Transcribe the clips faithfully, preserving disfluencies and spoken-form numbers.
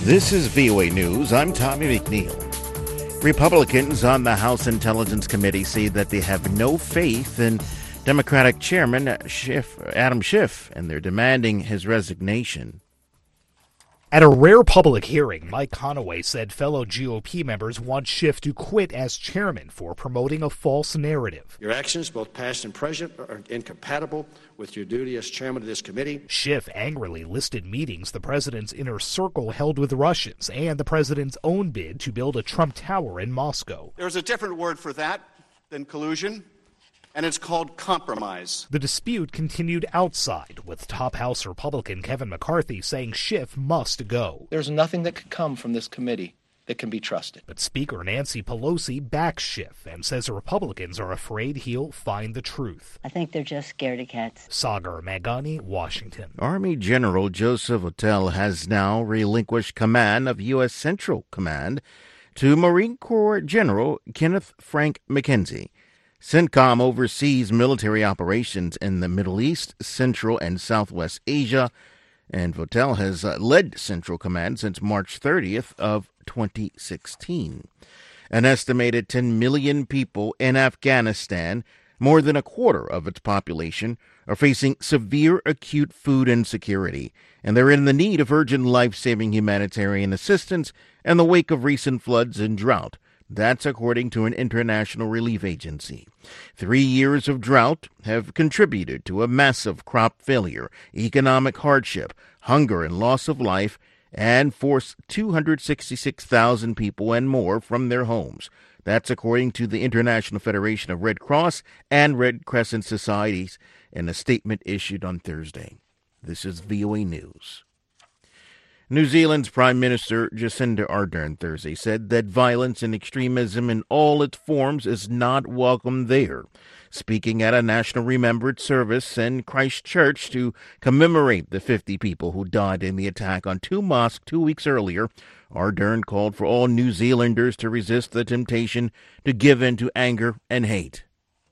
This is V O A News. I'm Tommy McNeil. Republicans on the House Intelligence Committee say that they have no faith in Democratic Chairman Schiff, Adam Schiff, and they're demanding his resignation. At a rare public hearing, Mike Conaway said fellow G O P members want Schiff to quit as chairman for promoting a false narrative. Your actions, both past and present, are incompatible with your duty as chairman of this committee. Schiff angrily listed meetings the president's inner circle held with Russians and the president's own bid to build a Trump Tower in Moscow. There's a different word for that than collusion, and it's called compromise. The dispute continued outside, with top House Republican Kevin McCarthy saying Schiff must go. There's nothing that could come from this committee that can be trusted. But Speaker Nancy Pelosi backs Schiff and says Republicans are afraid he'll find the truth. I think they're just scaredy cats. Sagar Magani, Washington. Army General Joseph Votel has now relinquished command of U S Central Command to Marine Corps General Kenneth Frank McKenzie. CENTCOM oversees military operations in the Middle East, Central, and Southwest Asia, and Votel has uh, led Central Command since March thirtieth of twenty sixteen. An estimated ten million people in Afghanistan, more than a quarter of its population, are facing severe acute food insecurity, and they're in the need of urgent life-saving humanitarian assistance in the wake of recent floods and drought. That's according to an international relief agency. Three years of drought have contributed to a massive crop failure, economic hardship, hunger and loss of life, and forced two hundred sixty-six thousand people and more from their homes. That's according to the International Federation of Red Cross and Red Crescent Societies in a statement issued on Thursday. This is V O A News. New Zealand's Prime Minister Jacinda Ardern Thursday said that violence and extremism in all its forms is not welcome there. Speaking at a national remembrance service in Christchurch to commemorate the fifty people who died in the attack on two mosques two weeks earlier, Ardern called for all New Zealanders to resist the temptation to give in to anger and hate.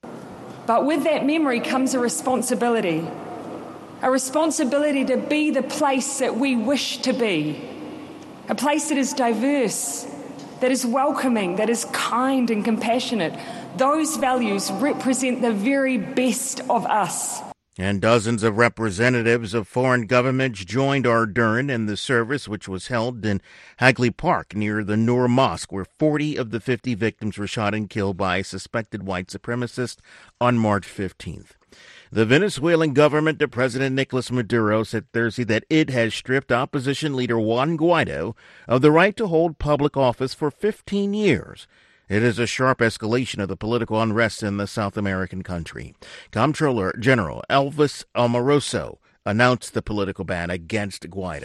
But with that memory comes a responsibility. A responsibility to be the place that we wish to be. A place that is diverse, that is welcoming, that is kind and compassionate. Those values represent the very best of us. And dozens of representatives of foreign governments joined Ardern in the service, which was held in Hagley Park near the Noor Mosque, where forty of the fifty victims were shot and killed by suspected white supremacists on March fifteenth. The Venezuelan government to President Nicolas Maduro said Thursday that it has stripped opposition leader Juan Guaido of the right to hold public office for fifteen years. It is a sharp escalation of the political unrest in the South American country. Comptroller General Elvis Amoroso announced the political ban against Guaido,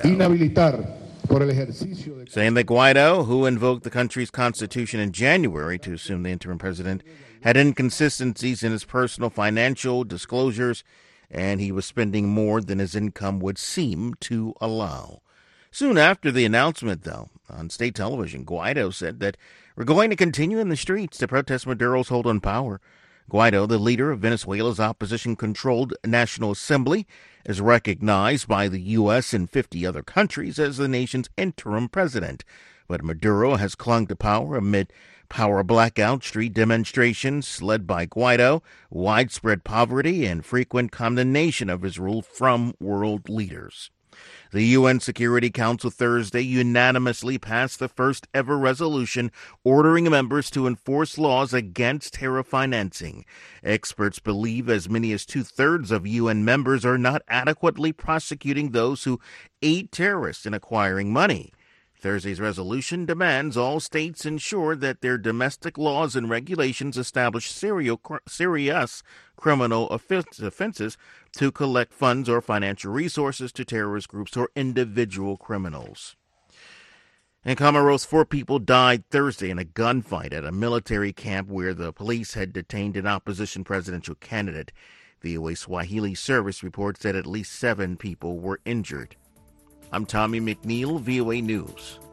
saying that Guaido, who invoked the country's constitution in January to assume the interim president, had inconsistencies in his personal financial disclosures, and he was spending more than his income would seem to allow. Soon after the announcement, though, on state television, Guaido said that we're going to continue in the streets to protest Maduro's hold on power. Guaido, the leader of Venezuela's opposition-controlled National Assembly, is recognized by the U S and fifty other countries as the nation's interim president. But Maduro has clung to power amid power blackout, street demonstrations led by Guaido, widespread poverty, and frequent condemnation of his rule from world leaders. The U N Security Council Thursday unanimously passed the first ever resolution ordering members to enforce laws against terror financing. Experts believe as many as two-thirds of U N members are not adequately prosecuting those who aid terrorists in acquiring money. Thursday's resolution demands all states ensure that their domestic laws and regulations establish serial, serious criminal offenses to collect funds or financial resources to terrorist groups or individual criminals. In Comoros, four people died Thursday in a gunfight at a military camp where the police had detained an opposition presidential candidate. V O A Swahili service reports that at least seven people were injured. I'm Tommy McNeil, V O A News.